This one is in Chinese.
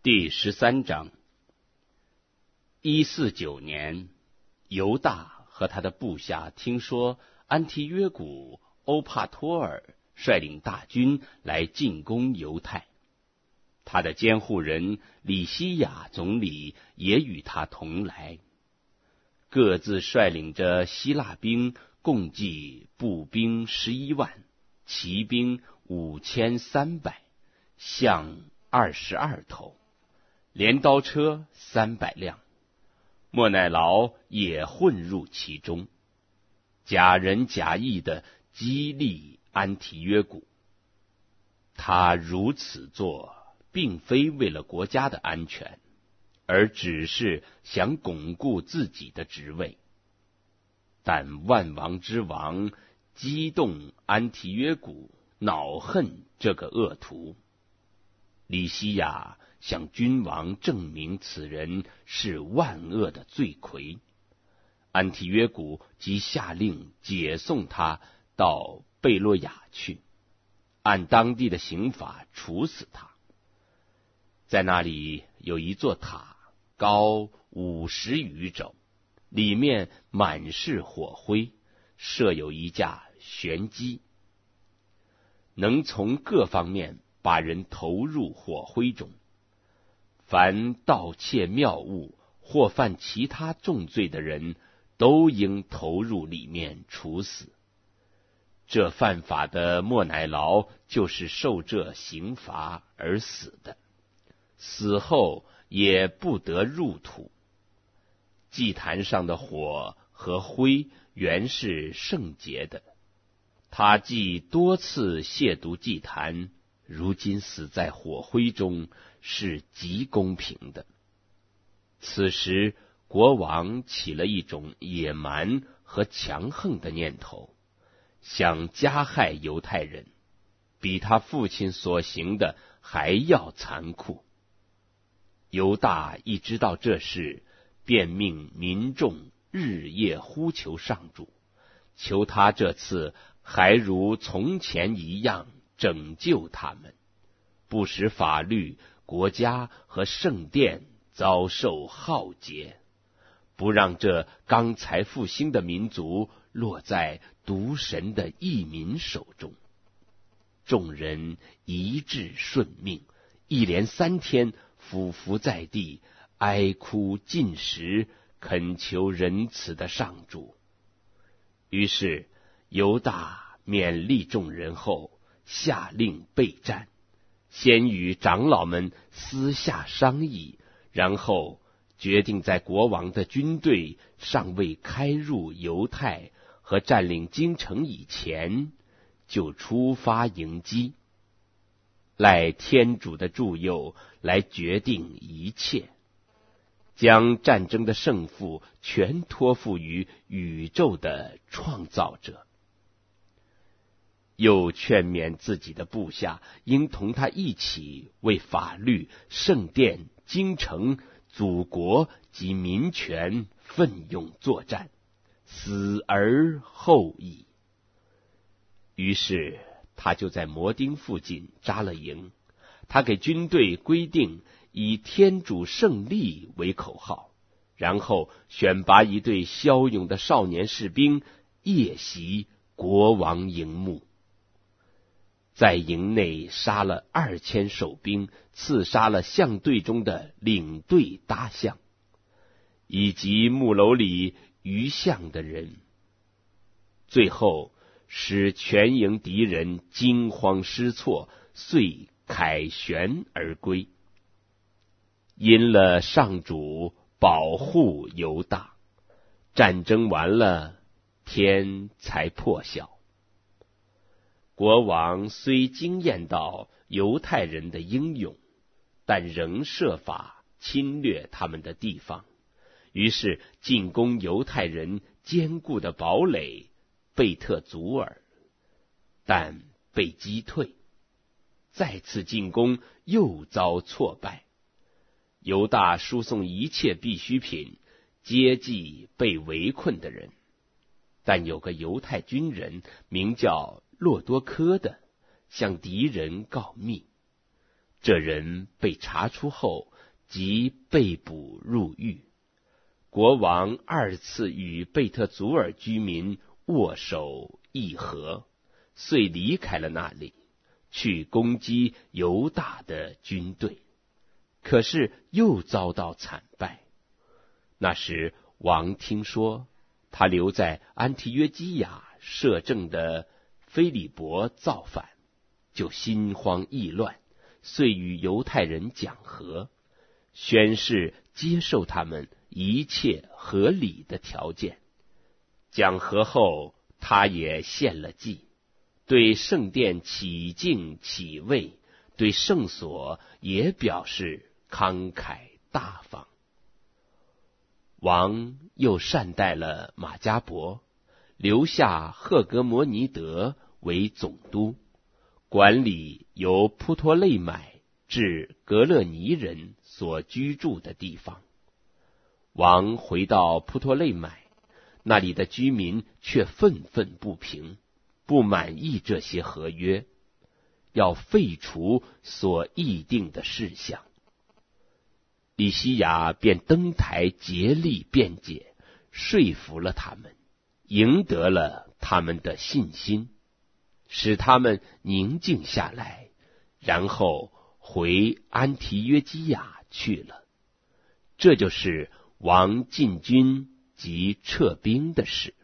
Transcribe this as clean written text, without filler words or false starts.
第13章。149年，犹大和他的部下听说安提约古欧帕托尔率领大军来进攻犹太，他的监护人里西亚总理也与他同来，各自率领着希腊兵，共计步兵11万，骑兵5300，象22头，镰刀车300辆。莫乃劳也混入其中，假仁假义地激励安提约古。他如此做，并非为了国家的安全，而只是想巩固自己的职位。但万王之王激动安提约古，恼恨这个恶徒。里西亚向君王证明此人是万恶的罪魁，安提约古即下令解送他到贝洛亚去，按当地的刑法处死他。在那里有一座塔，高50余肘，里面满是火灰，设有一架旋机，能从各方面把人投入火灰中。凡盗窃庙物或犯其他重罪的人，都应投入里面处死。这犯法的莫乃劳就是受这刑罚而死的，死后也不得入土。祭坛上的火和灰原是圣洁的，他既多次亵渎祭坛，如今死在火灰中，是极公平的。此时国王起了一种野蛮和强横的念头，想加害犹太人，比他父亲所行的还要残酷。犹大一知道这事，便命民众日夜呼求上主，求他这次还如从前一样拯救他们，不使法律、国家和圣殿遭受浩劫，不让这刚才复兴的民族落在毒神的异民手中。众人一致顺命，一连3天俯伏在地，哀哭进食，恳求仁慈的上主。于是犹大勉励众人后，下令备战，先与长老们私下商议，然后决定在国王的军队尚未开入犹太和占领京城以前，就出发迎击，赖天主的助佑来决定一切，将战争的胜负全托付于宇宙的创造者。又劝勉自己的部下应同他一起为法律、圣殿、京城、祖国及民权奋勇作战，死而后已。于是他就在摩丁附近扎了营，他给军队规定以天主胜利为口号，然后选拔一队骁勇的少年士兵，夜袭国王营墓。在营内杀了2000守兵，刺杀了象队中的领队大象，以及木楼里余象的人，最后使全营敌人惊慌失措，遂凯旋而归。因了上主保护犹大，战争完了，天才破晓。国王虽惊艳到犹太人的英勇，但仍设法侵略他们的地方，于是进攻犹太人坚固的堡垒贝特祖尔，但被击退。再次进攻又遭挫败。犹大输送一切必需品，接济被围困的人，但有个犹太军人名叫洛多科的，向敌人告密。这人被查出后， 即被捕入狱。国王2次与贝特祖尔居民握手议和，遂离开了那里，去攻击犹大的军队。可是又遭到惨败。那时王听说他留在安提约基亚摄政的菲利伯造反，就心慌意乱，遂与犹太人讲和，宣誓接受他们一切合理的条件。讲和后，他也献了祭，对圣殿起敬起位，对圣所也表示慷慨大方。王又善待了马加伯，留下赫格摩尼德为总督，管理由扑托累买至格勒尼人所居住的地方。王回到扑托累买，那里的居民却愤愤不平，不满意这些合约，要废除所议定的事项。以西亚便登台竭力辩解，说服了他们，赢得了他们的信心，使他们宁静下来，然后回安提约基亚去了。这就是王进军及撤兵的事。